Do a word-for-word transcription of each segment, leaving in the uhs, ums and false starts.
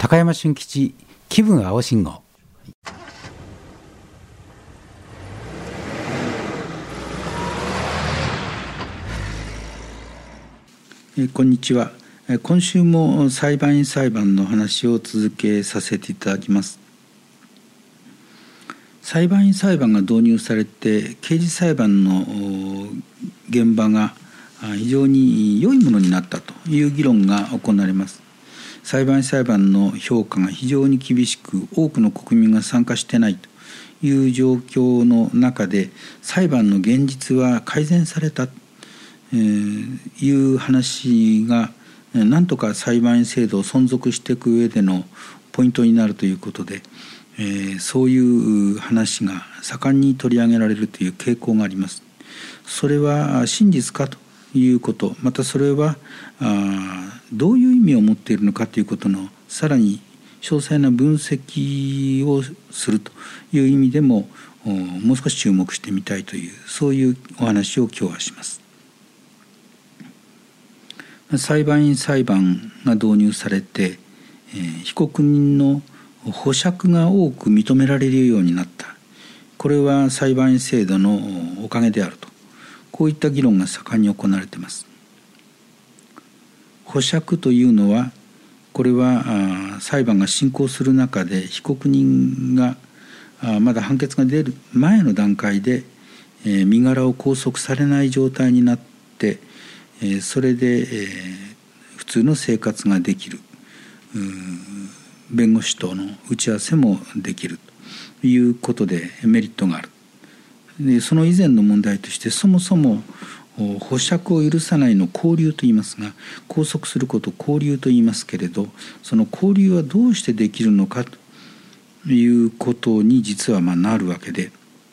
高山俊吉気分青信号。 えこんにちは。今週も裁判員裁判の話を続けさせていただきます。裁判員裁判が導入されて刑事裁判の現場が非常に良いものになったという議論が行われます。裁判員裁判の評価が非常に厳しく、多くの国民が参加していないという状況の中で、裁判の現実は改善されたという話がなんとか裁判員制度を存続していく上でのポイントになるということで、えー、そういう話が盛んに取り上げられるという傾向があります。それは真実かということ、またそれはあどういう意味を持っているのかということのさらに詳細な分析をするという意味でももう少し注目してみたいという、そういうお話を今日はします。裁判員裁判が導入されて、えー、被告人の保釈が多く認められるようになった。これは裁判員制度のおかげであると、こういった議論が盛んに行われています。保釈というのは、これは裁判が進行する中で被告人がまだ判決が出る前の段階で身柄を拘束されない状態になって、それで普通の生活ができる、弁護士との打ち合わせもできるということでメリットがある。でその以前の問題として、そもそも保釈を許さないの拘留と言いますが、拘束することを拘留と言いますけれど、その拘留はどうしてできるのかということに実はまあなるわけで、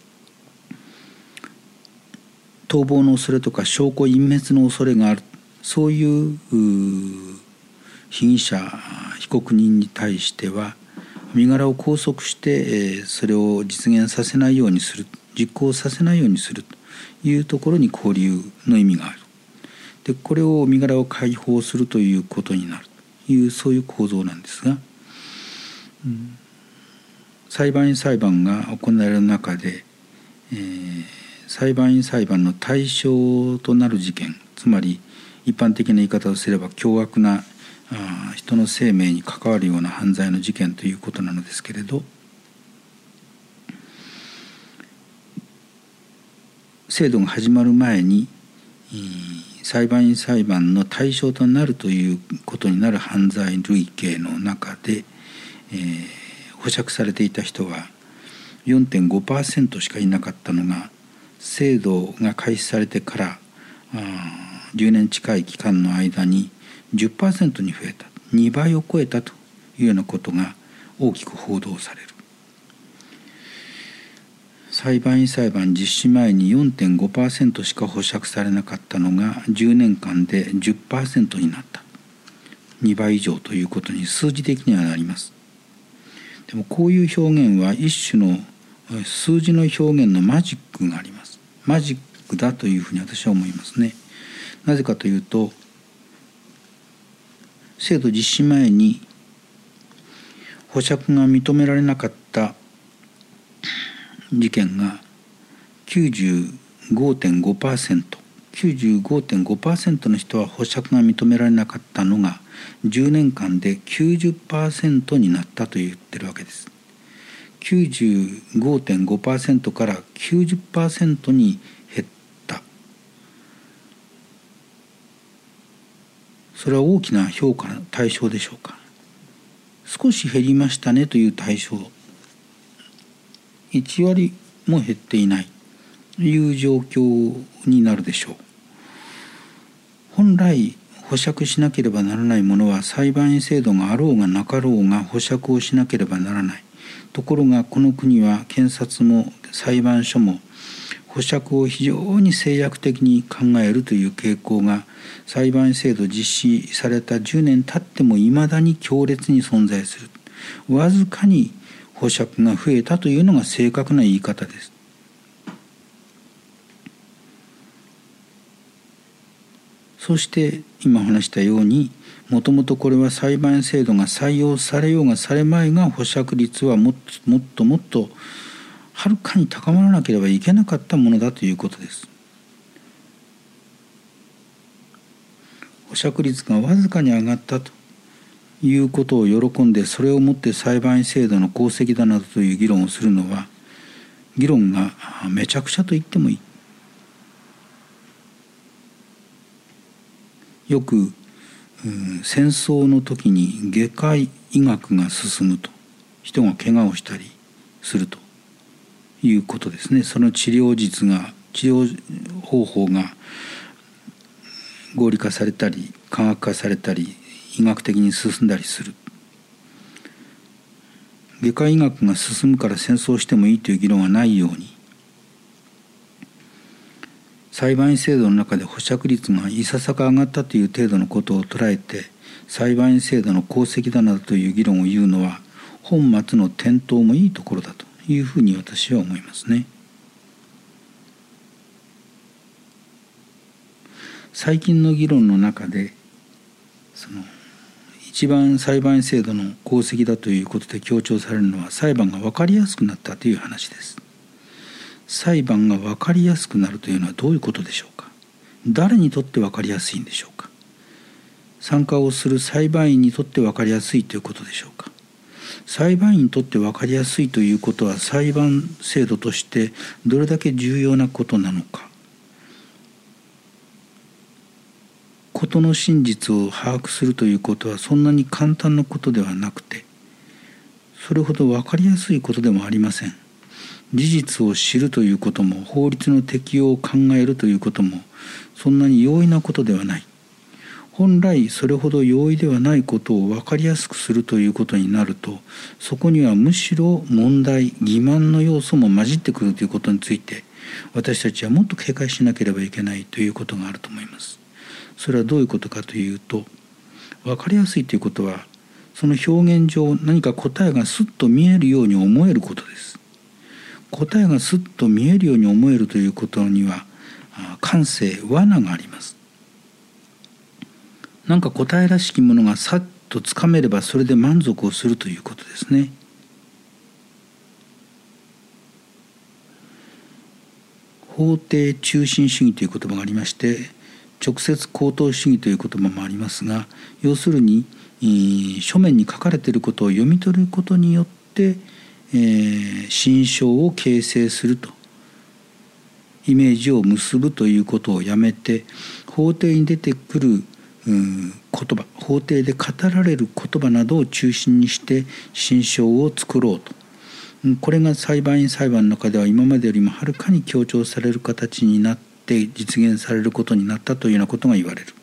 逃亡の恐れとか証拠隠滅の恐れがある、そういう被疑者被告人に対しては身柄を拘束してそれを実現させないようにする、実行させないようにするというところに拘留の意味がある。でこれを身柄を解放するということになるという、そういう構造なんですが、うん、裁判員裁判が行われる中で、えー、裁判員裁判の対象となる事件、つまり一般的な言い方をすれば凶悪なあ人の生命に関わるような犯罪の事件ということなのですけれど、制度が始まる前に裁判員裁判の対象となるということになる犯罪類型の中で、えー、保釈されていた人は よんてんごパーセント しかいなかったのが、制度が開始されてからじゅうねん近い期間の間に じゅっパーセント に増えた、にばいを超えたというようなことが大きく報道される。裁判員裁判実施前に よんてんごパーセント しか保釈されなかったのがじゅうねんかんで じゅっパーセント になった。にばい以上ということに数字的にはなります。でもこういう表現は一種の数字の表現のマジックがあります。マジックだというふうに私は思いますね。なぜかというと、制度実施前に保釈が認められなかった事件が きゅうじゅうごてんごパーセント、きゅうじゅうごてんごパーセント の人は保釈が認められなかったのがじゅうねんかんで きゅうじゅっパーセント になったと言ってるわけです。きゅうじゅうごてんごパーセント から きゅうじゅっパーセント に減った。それは大きな評価の対象でしょうか。少し減りましたねという対象、いちわりも減っていないという状況になるでしょう。本来保釈しなければならないものは、裁判員制度があろうがなかろうが保釈をしなければならない。ところがこの国は検察も裁判所も保釈を非常に制約的に考えるという傾向が、裁判員制度実施されたじゅうねん経ってもいまだに強烈に存在する。わずかに保釈が増えたというのが正確な言い方です。 そして今話したように、もともとこれは裁判員制度が採用されようがされまいが、保釈率はもっともっともっとはるかに高まらなければいけなかったものだということです。保釈率がわずかに上がったということを喜んで、それをもって裁判員制度の功績だなどという議論をするのは、議論がめちゃくちゃと言ってもいい。よく、うん、戦争の時に外科医学が進むと、人が怪我をしたりするということですね。その治療術が、治療方法が合理化されたり科学化されたり医学的に進んだりする。外科医学が進むから戦争してもいいという議論はないように、裁判員制度の中で保釈率がいささか上がったという程度のことを捉えて、裁判員制度の功績だなどという議論を言うのは、本末の転倒もいいところだというふうに私は思いますね。最近の議論の中で、その一番裁判員制度の功績だということで強調されるのは、裁判が分かりやすくなったという話です。裁判が分かりやすくなるというのはどういうことでしょうか。誰にとって分かりやすいんでしょうか。参加をする裁判員にとって分かりやすいということでしょうか。裁判員にとって分かりやすいということは、裁判制度としてどれだけ重要なことなのか。事の真実を把握するということはそんなに簡単なことではなくて、それほど分かりやすいことでもありません。事実を知るということも、法律の適用を考えるということも、そんなに容易なことではない。本来それほど容易ではないことを分かりやすくするということになると、そこにはむしろ問題、欺瞞の要素も混じってくるということについて、私たちはもっと警戒しなければいけないということがあると思います。それはどういうことかというと、分かりやすいということは、その表現上何か答えがスッと見えるように思えることです。答えがスッと見えるように思えるということには、感性、罠があります。なんか答えらしきものがさっとつかめればそれで満足をするということですね。法定中心主義という言葉がありまして、直接口頭主義という言葉もありますが、要するに書面に書かれていることを読み取ることによって、えー、心象を形成すると、イメージを結ぶということをやめて、法廷に出てくる言葉、法廷で語られる言葉などを中心にして心象を作ろうと。これが裁判員裁判の中では今までよりもはるかに強調される形になって実現されることになったというようなことが言われる。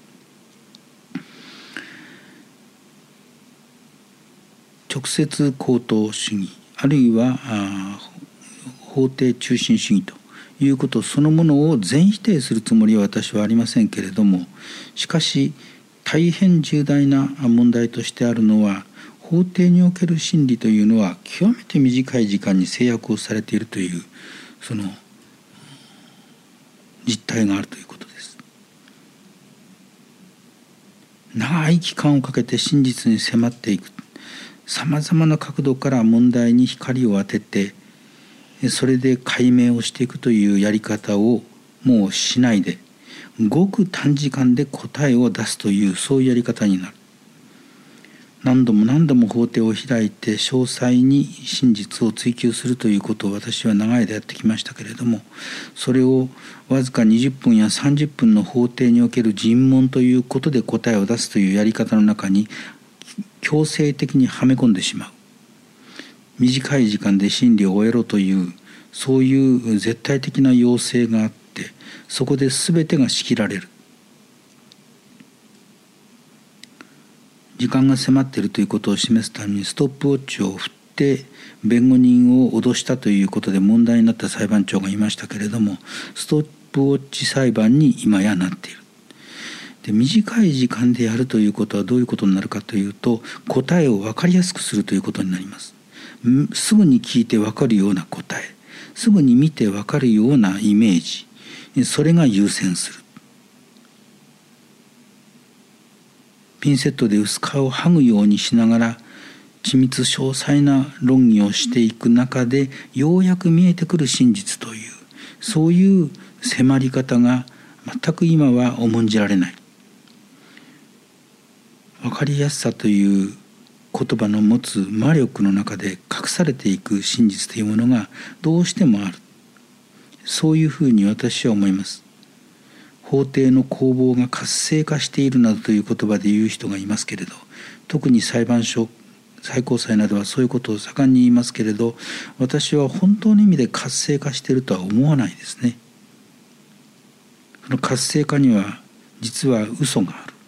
直接口頭主義、あるいは法定中心主義ということそのものを全否定するつもりは私はありませんけれども、しかし大変重大な問題としてあるのは、法廷における審理というのは極めて短い時間に制約をされているという、その実態があるということです。長い期間をかけて真実に迫っていく、さまざまな角度から問題に光を当てて、それで解明をしていくというやり方をもうしないで、ごく短時間で答えを出すという、そういうやり方になる。何度も何度も法廷を開いて詳細に真実を追求するということを私は長い間やってきましたけれども、それをわずかにじゅっぷんやさんじゅっぷんの法廷における尋問ということで答えを出すというやり方の中に強制的にはめ込んでしまう。短い時間で審理を終えろという、そういう絶対的な要請があって、そこで全てが仕切られる。時間が迫っているということを示すためにストップウォッチを振って弁護人を脅したということで問題になった裁判長がいましたけれども、ストップウォッチ裁判に今やなっている。で、短い時間でやるということはどういうことになるかというと、答えを分かりやすくするということになります。すぐに聞いて分かるような答え、すぐに見て分かるようなイメージ、それが優先する。 ピンセットで薄皮を剥ぐようにしながら緻密詳細な論議をしていく中でようやく見えてくる真実という、そういう迫り方が全く今は重んじられない。分かりやすさという言葉の持つ魔力の中で隠されていく真実というものがどうしてもある。そういうふうに私は思います。法廷の攻防が活性化しているなどという言葉で言う人がいますけれど、特に裁判所、最高裁などはそういうことを盛んに言いますけれど、私は本当の意味で活性化しているとは思わないですね。その活性化には実は嘘がある。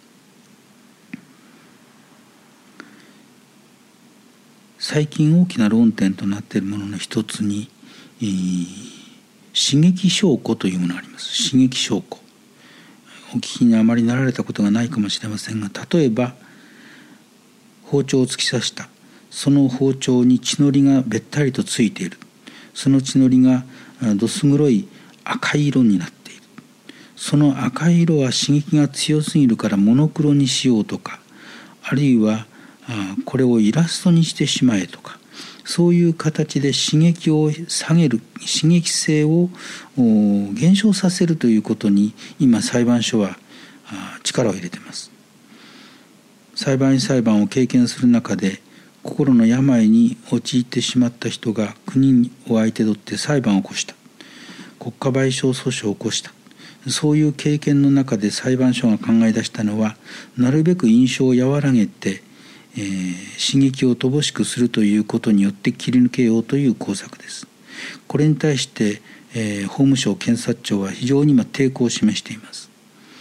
最近大きな論点となっているものの一つに、えー、刺激証拠というものがあります。刺激証拠、お聞きにあまりなられたことがないかもしれませんが、例えば包丁を突き刺した、その包丁に血のりがべったりとついている、その血のりがどす黒い赤い色になっている、その赤い色は刺激が強すぎるからモノクロにしようとか、あるいはこれをイラストにしてしまえとか、そういう形で刺激を下げる、刺激性を減少させるということに今裁判所は力を入れています。裁判員裁判を経験する中で、心の病に陥ってしまった人が国を相手取って裁判を起こした、国家賠償訴訟を起こした、そういう経験の中で裁判所が考え出したのは、なるべく印象を和らげてえー、刺激を乏しくするということによって切り抜けようという工作です。これに対して、えー、法務省検察庁は非常に今抵抗を示しています。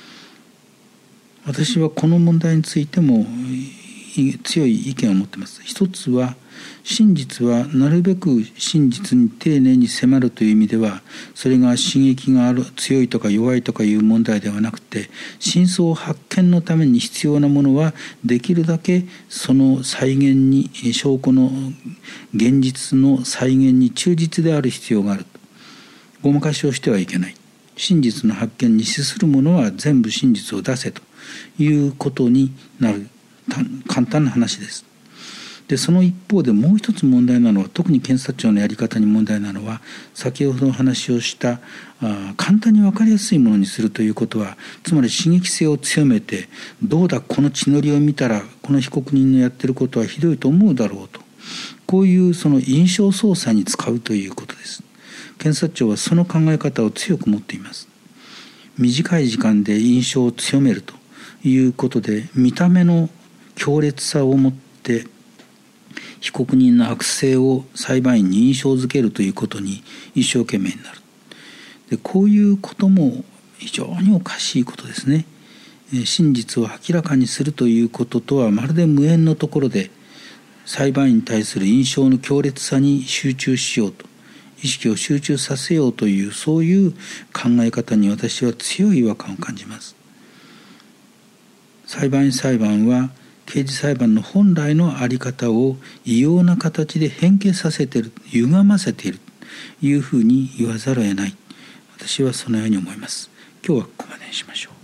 私はこの問題についても強い意見を持っています。一つは、真実はなるべく真実に丁寧に迫るという意味では、それが刺激がある強いとか弱いとかいう問題ではなくて、真相発見のために必要なものはできるだけその再現に、証拠の現実の再現に忠実である必要がある。ごまかしをしてはいけない。真実の発見に資するものは全部真実を出せということになる簡単な話です。でその一方でもう一つ問題なのは、特に検察庁のやり方に問題なのは、先ほどの話をしたあ簡単に分かりやすいものにするということは、つまり刺激性を強めて、どうだこの血のりを見たらこの被告人のやってることはひどいと思うだろうと、こういうその印象操作に使うということです。検察庁はその考え方を強く持っています。短い時間で印象を強めるということで、見た目の強烈さを持って被告人の悪性を裁判員に印象づけるということに一生懸命になる。でこういうことも非常におかしいことですね。真実を明らかにするということとはまるで無縁のところで、裁判員に対する印象の強烈さに集中しようと、意識を集中させようという、そういう考え方に私は強い違和感を感じます。裁判員裁判は刑事裁判の本来の在り方を異様な形で変形させている、歪ませているというふうに言わざるを得ない。私はそのように思います。今日はここまでにしましょう。